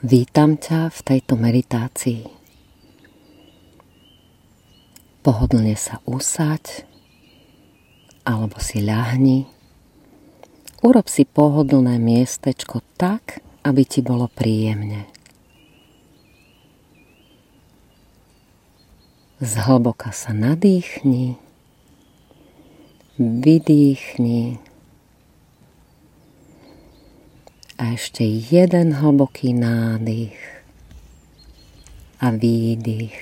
Vítam ťa v tejto meditácii. Pohodlne sa usaď alebo si ľahni. Urob si pohodlné miestečko tak, aby ti bolo príjemne. Zhlboka sa nadýchni, vydýchni a ešte jeden hlboký nádych a výdych.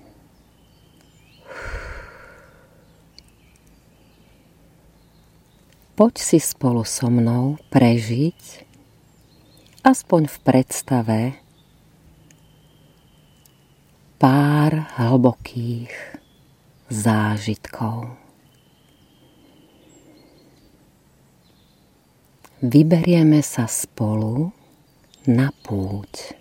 Poď si spolu so mnou prežiť aspoň v predstave pár hlbokých zážitkov. Vyberieme sa spolu na púť.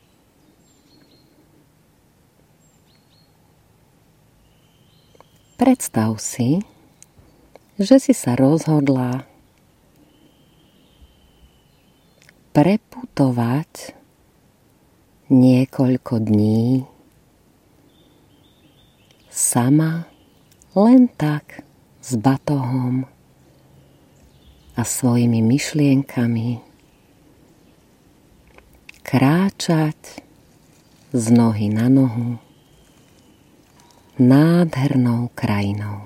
Predstav si, že si sa rozhodla preputovať niekoľko dní sama, len tak, s batohom a svojimi myšlienkami, kráčať z nohy na nohu nádhernou krajinou.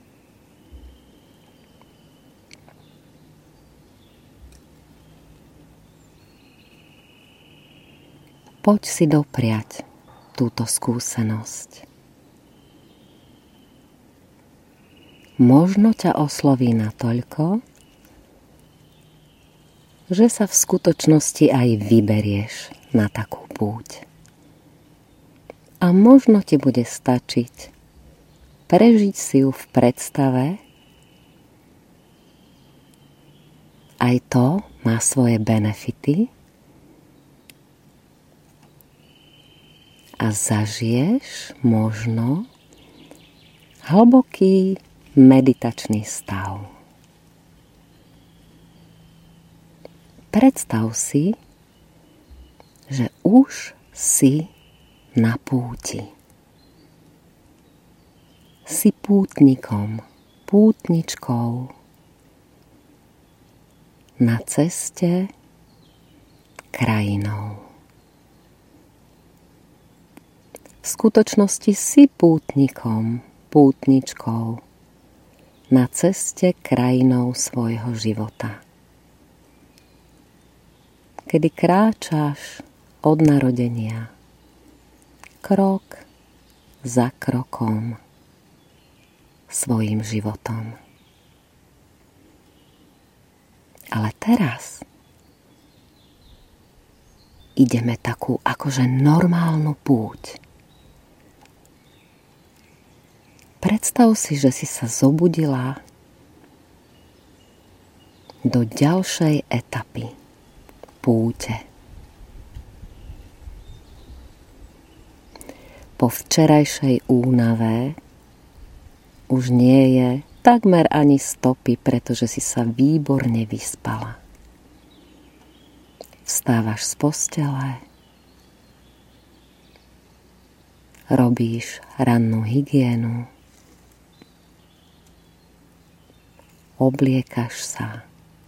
Poď si dopriať túto skúsenosť. Možno ťa osloví natoľko, že sa v skutočnosti aj vyberieš na takú púť. A možno ti bude stačiť prežiť si ju v predstave. Aj to má svoje benefity. A zažiješ možno hlboký meditačný stav. Predstav si, že už si na púti. Si pútnikom, pútničkou na ceste krajinou. V skutočnosti si pútnikom, pútničkou na ceste krajinou svojho života. Kedy kráčaš od narodenia, krok za krokom svojim životom. Ale teraz ideme takú akože normálnu púť. Predstav si, že si sa zobudila do ďalšej etapy púte. Po včerajšej únave už nie je takmer ani stopy, pretože si sa výborne vyspala. Vstávaš z postele, robíš rannú hygienu, obliekaš sa.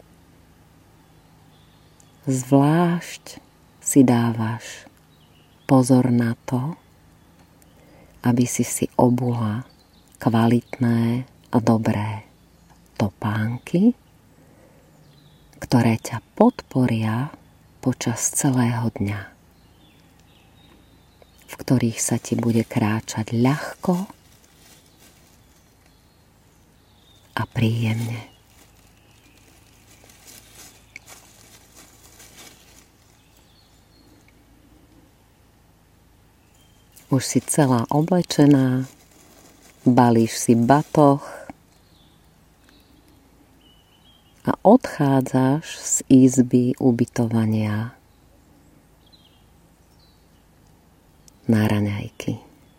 Zvlášť si dávaš pozor na to, aby si obula kvalitné a dobré topánky, ktoré ťa podporia počas celého dňa, v ktorých sa ti bude kráčať ľahko a príjemne. Už si celá oblečená, balíš si batoh a odchádzaš z izby ubytovania na raňajky.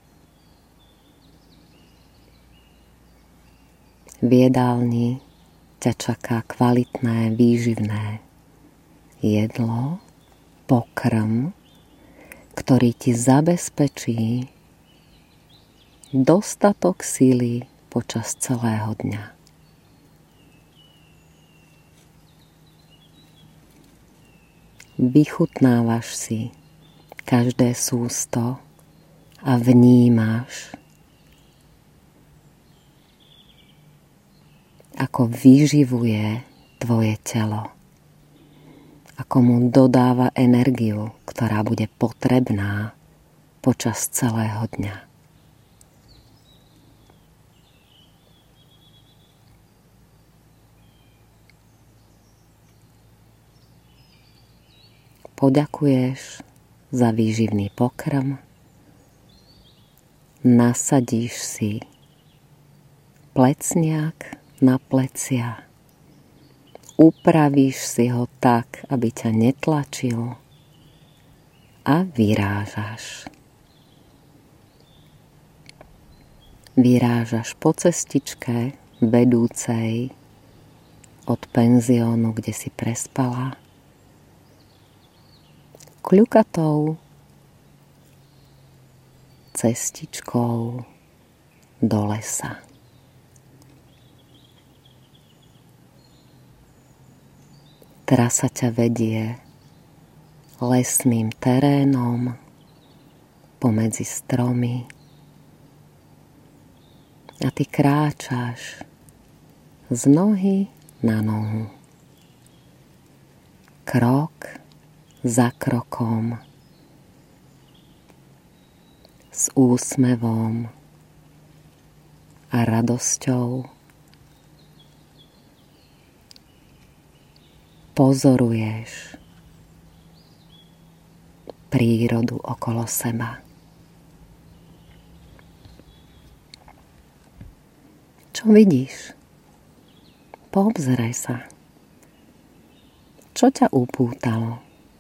V jedálni ťa čaká kvalitné, výživné jedlo, pokrm ktorý ti zabezpečí dostatok síly počas celého dňa. Vychutnávaš si každé sústo a vnímaš, ako vyživuje tvoje telo, ako mu dodáva energiu, ktorá bude potrebná počas celého dňa. Poďakuješ za výživný pokrm, nasadíš si plecniak na plecia, upravíš si ho tak, aby ťa netlačil a vyrážaš. Vyrážaš po cestičke vedúcej od penziónu, kde si prespala, kľukatou cestičkou do lesa. Trasa ťa vedie lesným terénom pomedzi stromy a ty kráčaš z nohy na nohu, krok za krokom, s úsmevom a radosťou. Pozoruješ prírodu okolo seba. Čo vidíš? Poobzeraj sa. Čo ťa upútalo?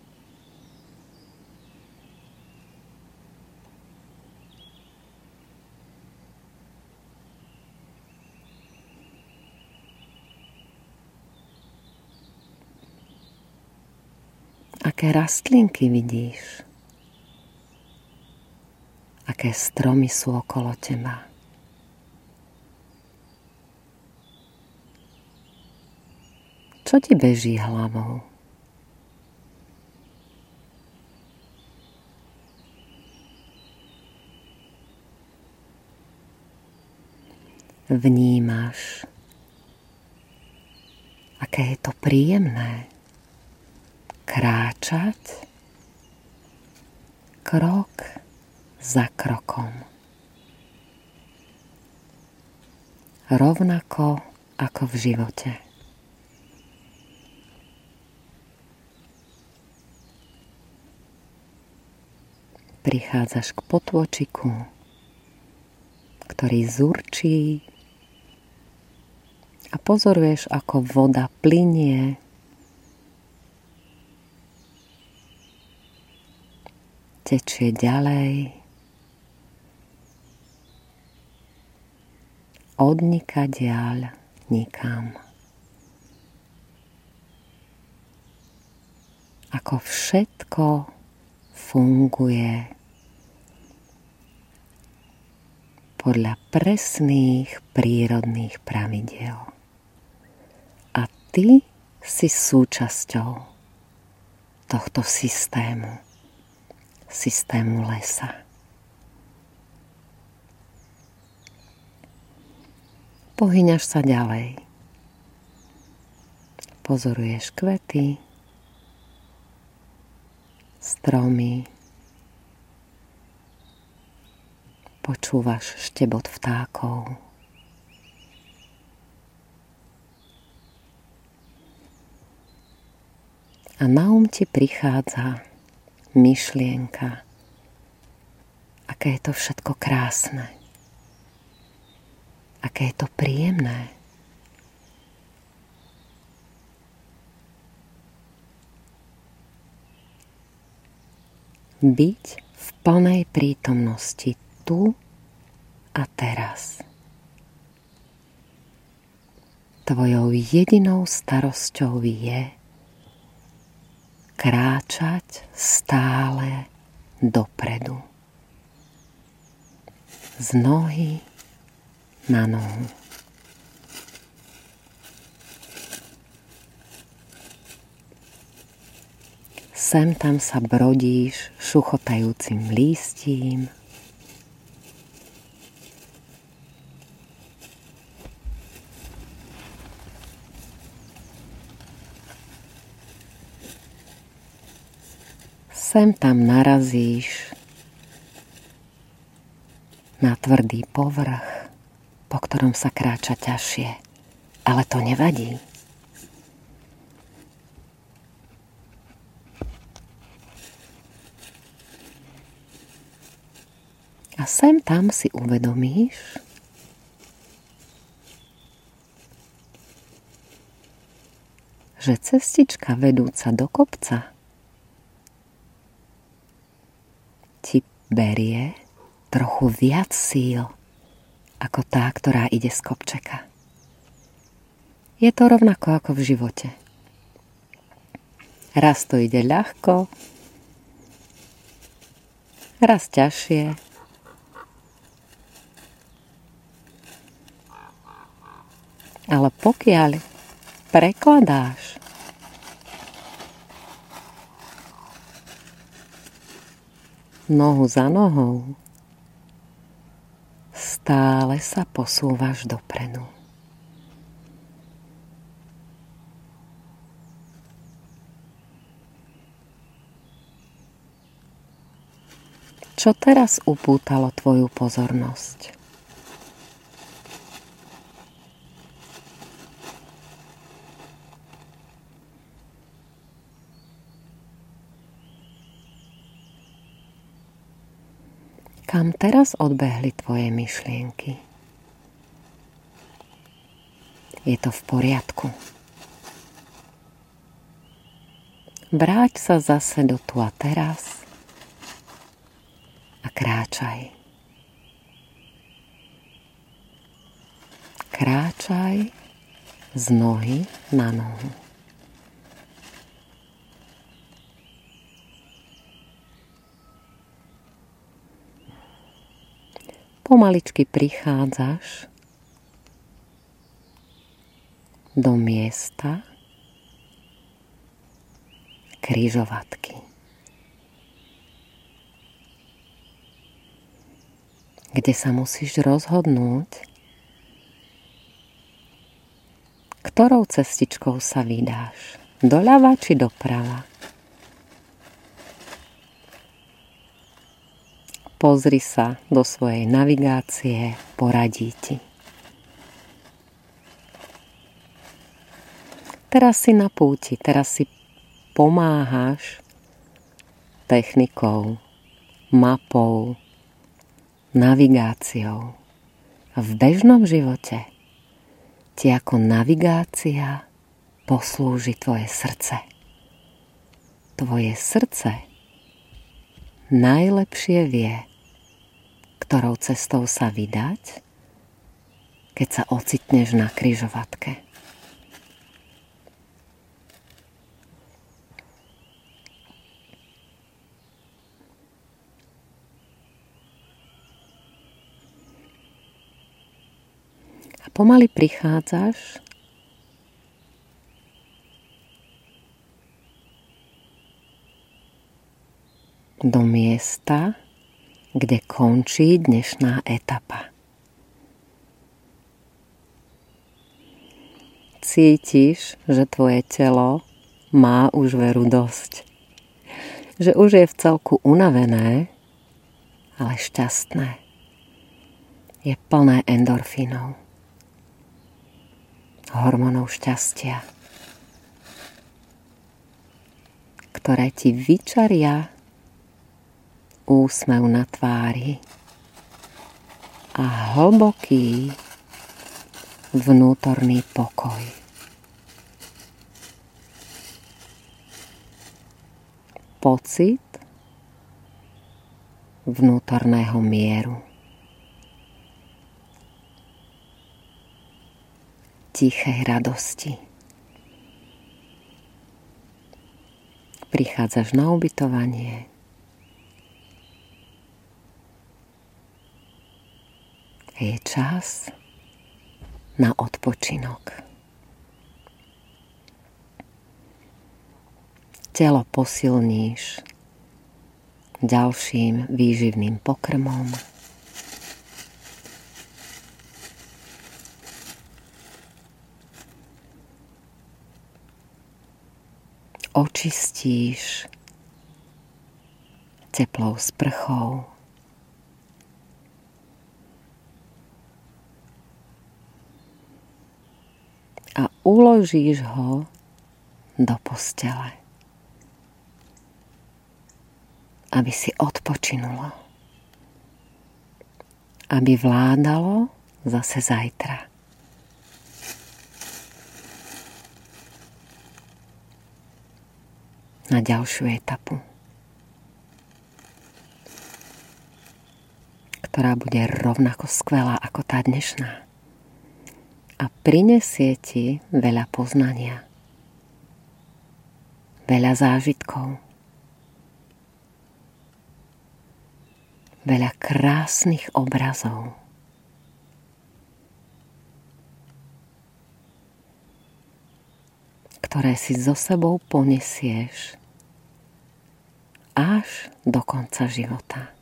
Aké rastlinky vidíš? Aké stromy sú okolo teba? Čo ti beží hlavou? Vnímaš, aké je to príjemné kráčať krok za krokom. Rovnako ako v živote. Prichádzaš k potôčiku, ktorý zurčí a pozoruješ, ako voda plynie tečie ďalej, od nikadiaľ nikam. Ako všetko funguje podľa presných prírodných pravidiel. A ty si súčasťou tohto systému lesa. Pohyňaš sa ďalej. Pozoruješ kvety, stromy, počúvaš štebot vtákov. A na ti prichádza myšlienka, aké je to všetko krásne, aké je to príjemné. Byť v plnej prítomnosti tu a teraz. Tvojou jedinou starosťou je kráčať stále dopredu. Z nohy na nohu. Sem tam sa brodíš šuchotajúcim lístím. Sem tam narazíš na tvrdý povrch, po ktorom sa kráča ťažšie, ale to nevadí. A sem tam si uvedomíš, že cestička vedúca do kopca ti berie trochu viac síl ako tá, ktorá ide z kopčeka. Je to rovnako ako v živote. Raz to ide ľahko, raz ťažšie. Ale pokiaľ prekladáš nohu za nohou, stále sa posúvaš dopredu. Čo teraz upútalo tvoju pozornosť? Kam teraz odbehli tvoje myšlienky? Je to v poriadku. Vráť sa zase do tu a teraz a kráčaj. Kráčaj z nohy na nohu. Pomaličky prichádzaš do miesta križovatky, kde sa musíš rozhodnúť, ktorou cestičkou sa vydáš, doľava či doprava. Pozri sa do svojej navigácie, poradí ti. Teraz si na púti, teraz si pomáhaš technikou, mapou, navigáciou. A v bežnom živote ti ako navigácia poslúži tvoje srdce. Tvoje srdce najlepšie vie, ktorou cestou sa vydať, keď sa ocitneš na križovatke. A pomaly prichádzaš do miesta, kde končí dnešná etapa. Cítiš, že tvoje telo má už veru dosť. Že už je v celku unavené, ale šťastné. Je plné endorfínov. Hormónov šťastia, ktoré ti vyčaria úsmev na tvári a hlboký vnútorný pokoj. Pocit vnútorného mieru. Tichej radosti. Prichádzaš na ubytovanie. Je čas na odpočinok. Telo posilníš ďalším výživným pokrmom. Očistíš teplou sprchou. A uložíš ho do postele, aby si odpočinulo, aby vládalo zase zajtra. Na ďalšiu etapu, ktorá bude rovnako skvelá ako tá dnešná a prinesie ti veľa poznania, veľa zážitkov, veľa krásnych obrazov. Ktoré si so sebou ponesieš až do konca života.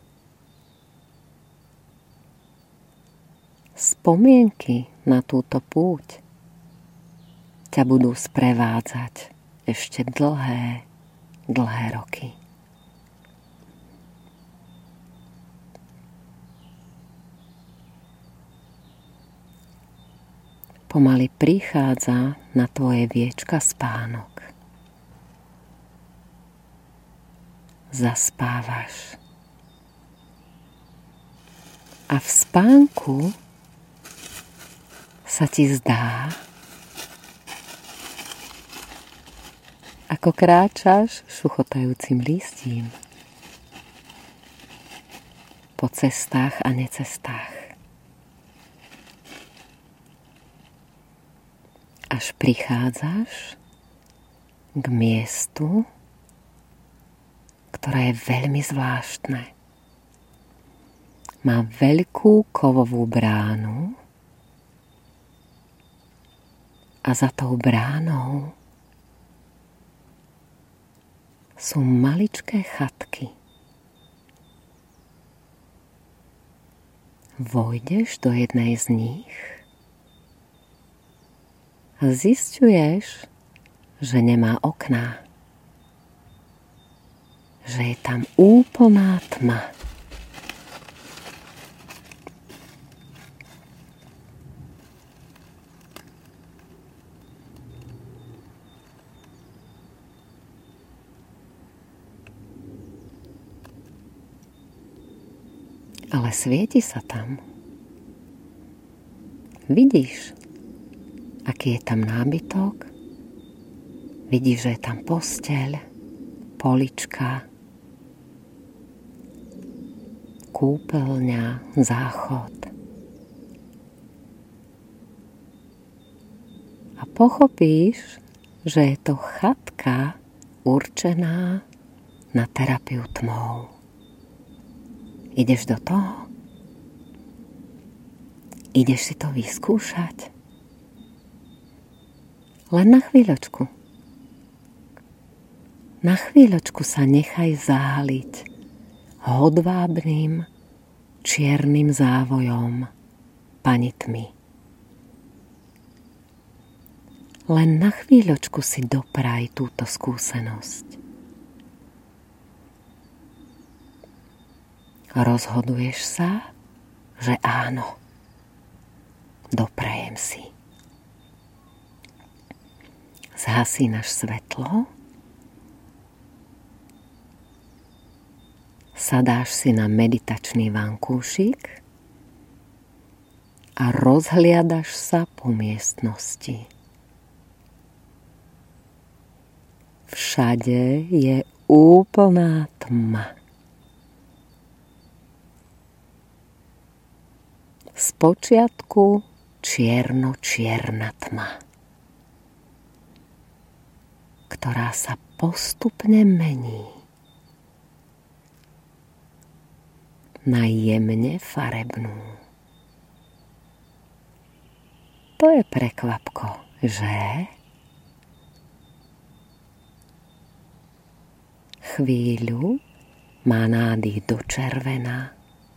Spomienky na túto púť ťa budú sprevádzať ešte dlhé, dlhé roky. Pomaly prichádza na tvoje viečka spánok. Zaspávaš. A v spánku sa ti zdá, ako kráčaš šuchotajúcim lístím po cestách a necestách. Až prichádzaš k miestu, ktoré je veľmi zvláštne. Má veľkú kovovú bránu a za tou bránou sú maličké chatky. Vojdeš do jednej z nich a zisťuješ, že nemá okná. Že je tam úplná tma. Ale svieti sa tam. Vidíš, aký je tam nábytok. Vidíš, že je tam posteľ, polička, kúpeľňa, záchod. A pochopíš, že je to chatka určená na terapiu tmou. Ideš do toho? Ideš si to vyskúšať? Len na chvíľočku. Na chvíľočku sa nechaj záhaliť hodvábnym, čiernym závojom pani tmy. Len na chvíľočku si dopraj túto skúsenosť. Rozhoduješ sa, že áno, doprajem si. Zhasínaš svetlo, sadáš si na meditačný vankúšik a rozhliadaš sa po miestnosti. Všade je úplná tma. Spočiatku čierno-čierna tma, ktorá sa postupne mení na jemne farebnú. to je prekvapko, že? Chvíľu má nádych do červená.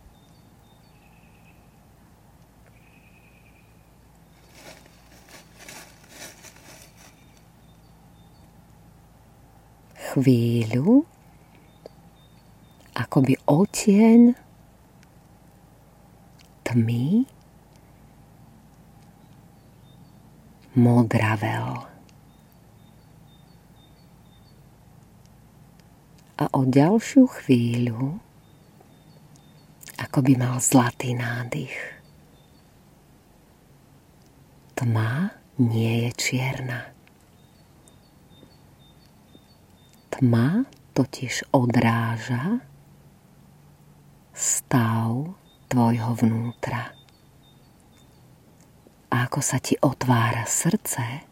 Chvíľu akoby odtieň tmy modravel. A o ďalšiu chvíľu akoby mal zlatý nádych. Tma nie je čierna. Tma totiž odráža stav tvojho vnútra. A ako sa ti otvára srdce,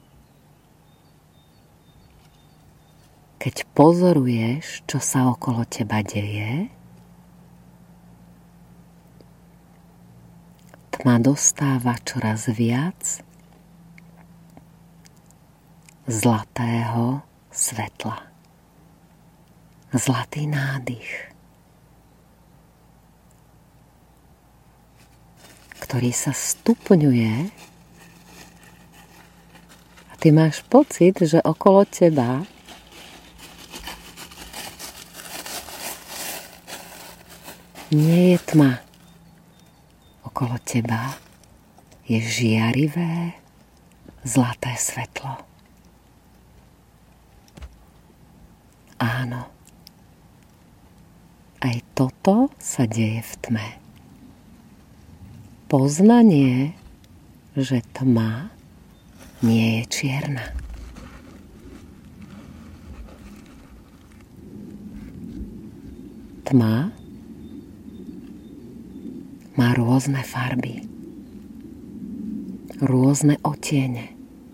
keď pozoruješ, čo sa okolo teba deje, tma dostáva čoraz viac zlatého svetla. Zlatý nádych, ktorý sa stupňuje a ty máš pocit, že okolo teba nie je tma. Okolo teba je žiarivé zlaté svetlo. Áno. Aj toto sa deje v tme. Poznanie, že tma nie je čierna. Tma má rôzne farby, rôzne odtiene.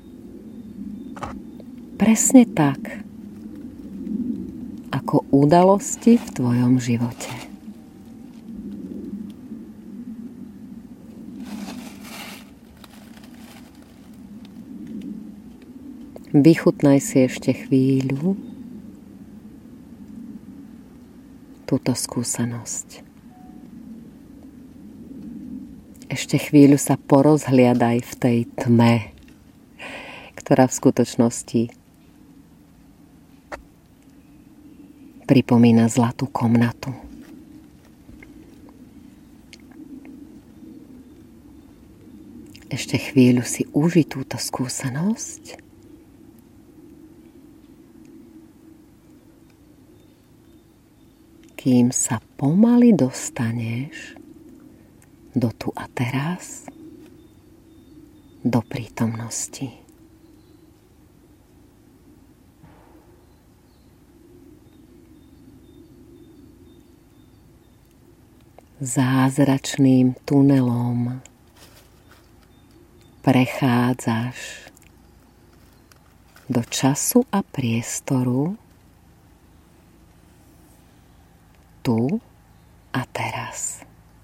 Presne tak, ako udalosti v tvojom živote. Vychutnaj si ešte chvíľu túto skúsenosť. Ešte chvíľu sa porozhliadaj v tej tme, ktorá v skutočnosti pripomína zlatú komnatu. Ešte chvíľu si uži túto skúsenosť. Kým sa pomaly dostaneš do tu a teraz, do prítomnosti. Zázračným tunelom prechádzaš do času a priestoru tu a teraz.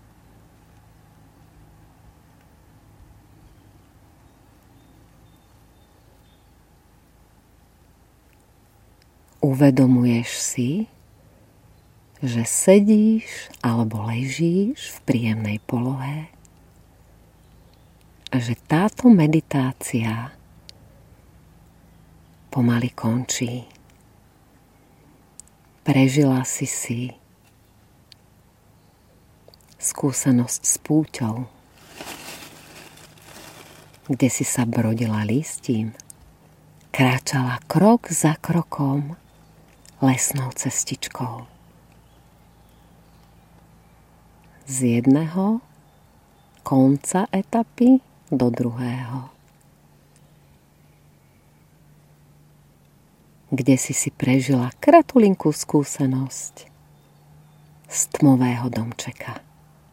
Uvedomuješ si, že sedíš alebo ležíš v príjemnej polohe a že táto meditácia pomaly končí. Prežila si skúsenosť s púťou, kde si sa brodila lístím, kráčala krok za krokom lesnou cestičkou. Z jedného konca etapy do druhého. Kde si prežila kratulinkú skúsenosť z tmového domčeka.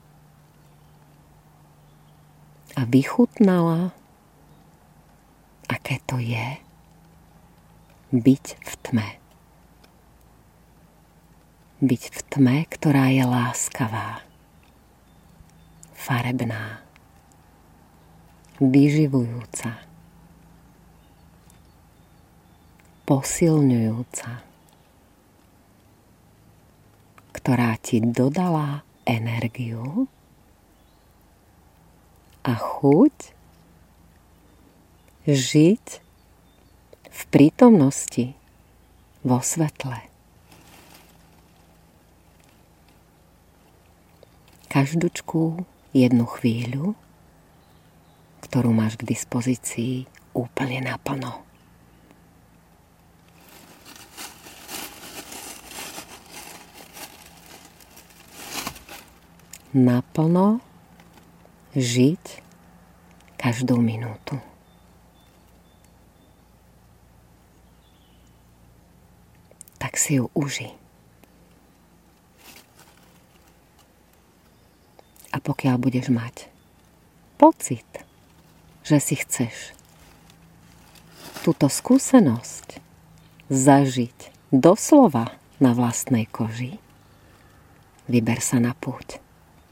A vychutnala, aké to je byť v tme. Byť v tme, ktorá je láskavá, farebná vyživujúca, posilňujúca, ktorá ti dodala energiu a chuť žiť v prítomnosti, vo svetle. Každúčku jednu chvíľu, ktorú máš k dispozícii úplne naplno. Naplno žiť každú minútu. Tak si ju uži. A pokiaľ budeš mať pocit, že si chceš túto skúsenosť zažiť doslova na vlastnej koži, vyber sa na púť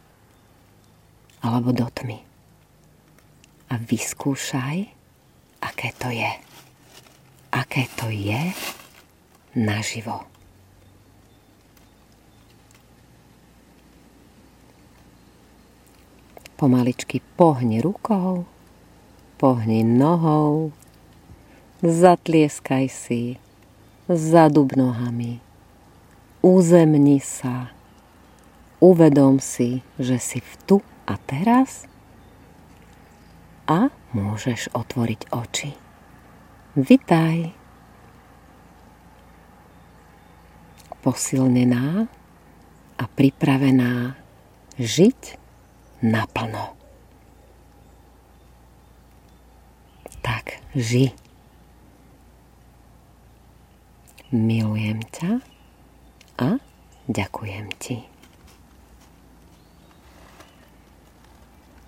alebo do tmy a vyskúšaj, aké to je. Aké to je naživo. Pomaličky pohni rukou, pohni nohou, zatlieskaj si, zadub nohami, uzemni sa, uvedom si, že si v tu a teraz a môžeš otvoriť oči. Vitaj! Posilnená a pripravená žiť naplno. Tak ži. Milujem ťa a ďakujem ti.